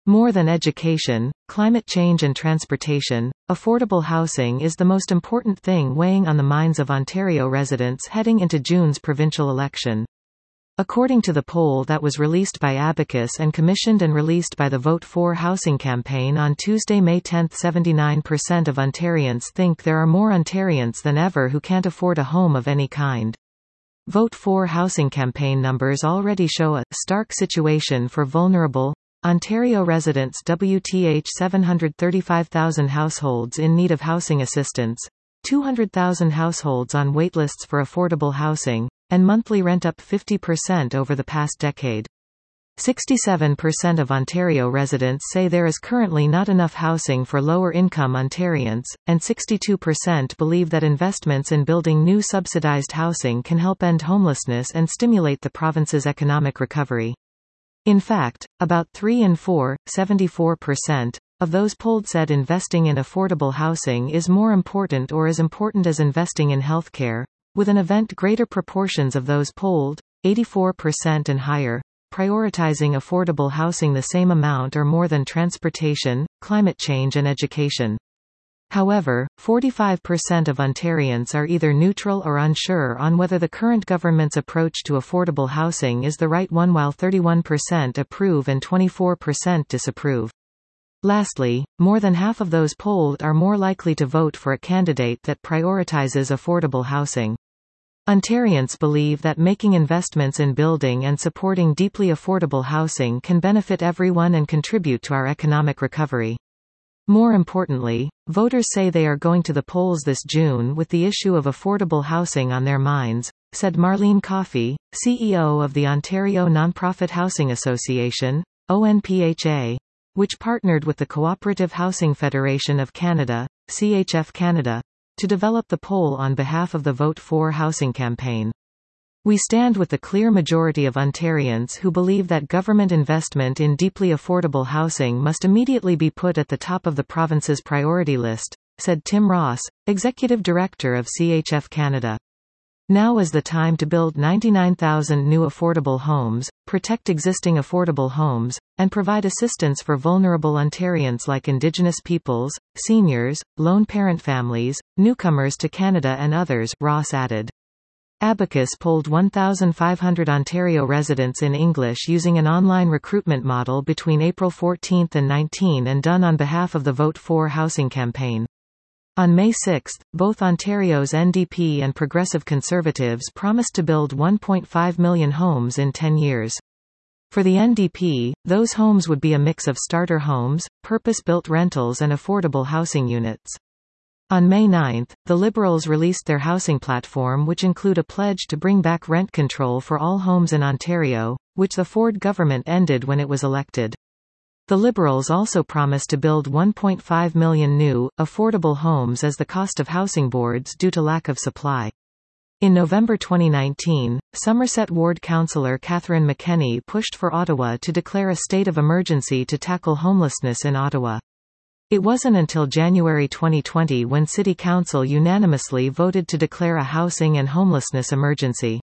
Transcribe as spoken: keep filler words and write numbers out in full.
More than education, climate change and transportation, affordable housing is the most important thing weighing on the minds of Ontario residents heading into June's provincial election. According to the poll that was released by Abacus and commissioned and released by the Vote For Housing campaign on Tuesday, May tenth, seventy-nine percent of Ontarians think there are more Ontarians than ever who can't afford a home of any kind. Vote For Housing campaign numbers already show a stark situation for vulnerable Ontario residents, with seven hundred thirty-five thousand households in need of housing assistance, two hundred thousand households on waitlists for affordable housing, and monthly rent up fifty percent over the past decade. sixty-seven percent of Ontario residents say there is currently not enough housing for lower-income Ontarians, and sixty-two percent believe that investments in building new subsidized housing can help end homelessness and stimulate the province's economic recovery. In fact, about three in four, seventy-four percent, of those polled said investing in affordable housing is more important or as important as investing in healthcare, with an event greater proportions of those polled, eighty-four percent and higher, prioritizing affordable housing the same amount or more than transportation, climate change and education. However, forty-five percent of Ontarians are either neutral or unsure on whether the current government's approach to affordable housing is the right one, while thirty-one percent approve and twenty-four percent disapprove. Lastly, more than half of those polled are more likely to vote for a candidate that prioritizes affordable housing. Ontarians believe that making investments in building and supporting deeply affordable housing can benefit everyone and contribute to our economic recovery. More importantly, voters say they are going to the polls this June with the issue of affordable housing on their minds, said Marlene Coffey, C E O of the Ontario Nonprofit Housing Association, O N P H A, which partnered with the Cooperative Housing Federation of Canada, C H F Canada, to develop the poll on behalf of the Vote For Housing campaign. We stand with the clear majority of Ontarians who believe that government investment in deeply affordable housing must immediately be put at the top of the province's priority list, said Tim Ross, Executive Director of C H F Canada. Now is the time to build ninety-nine thousand new affordable homes, protect existing affordable homes, and provide assistance for vulnerable Ontarians like Indigenous peoples, seniors, lone parent families, newcomers to Canada and others, Ross added. Abacus polled one thousand five hundred Ontario residents in English using an online recruitment model between April fourteenth and nineteenth and done on behalf of the Vote For Housing campaign. On May sixth, both Ontario's N D P and Progressive Conservatives promised to build one point five million homes in ten years. For the N D P, those homes would be a mix of starter homes, purpose-built rentals and affordable housing units. On May ninth, the Liberals released their housing platform, which include a pledge to bring back rent control for all homes in Ontario, which the Ford government ended when it was elected. The Liberals also promised to build one point five million new, affordable homes as the cost of housing boards due to lack of supply. In November twenty nineteen, Somerset Ward Councillor Catherine McKenney pushed for Ottawa to declare a state of emergency to tackle homelessness in Ottawa. It wasn't until January twenty twenty when City Council unanimously voted to declare a housing and homelessness emergency.